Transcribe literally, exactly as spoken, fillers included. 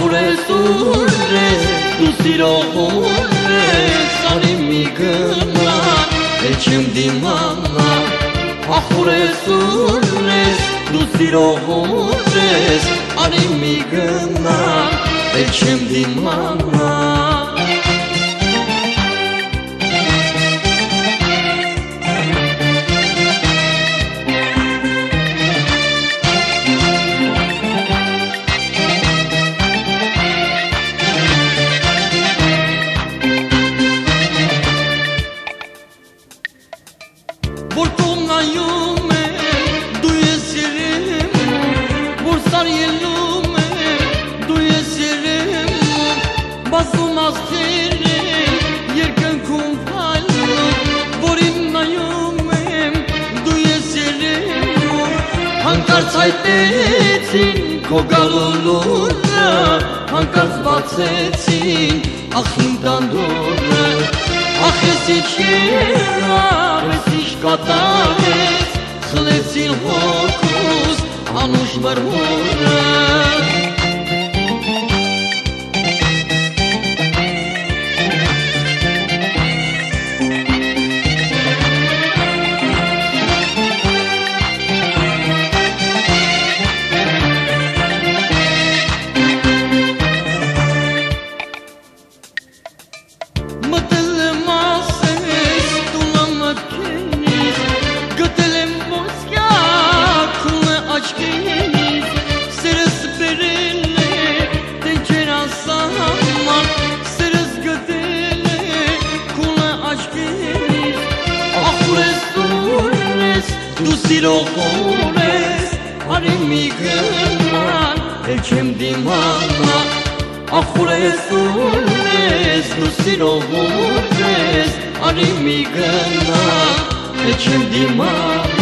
Ախուրեսուրես, դու սիրողուրես, արի մի գնան, էլ չեմ դիմանա Ախուրեսուրես, դու սիրողուրես, արի մի գնան, էլ չեմ դիմանա Որ կողնայում եմ, դու ես երեմ, որ սար ելում եմ, դու ես երեմ, բազում աստեր եմ, երկնքում փայլում, որ իմ նայում եմ, դու ես երեմ, հանկարծ հայտեցին քո գալու լուրը, հանկարծ բացեցին ախ իմ տանդուրը, ախ ես ինչ եղավ, ես ինչ կատարեց, խլեցին հոգուս անուշ բրհուրը Դու սիրողուրես, արի մի գնան, էլ չեմ դիմանա Ախուրեսուրես, դու սիրողուրես, արի մի գնան, էլ չեմ դիմանա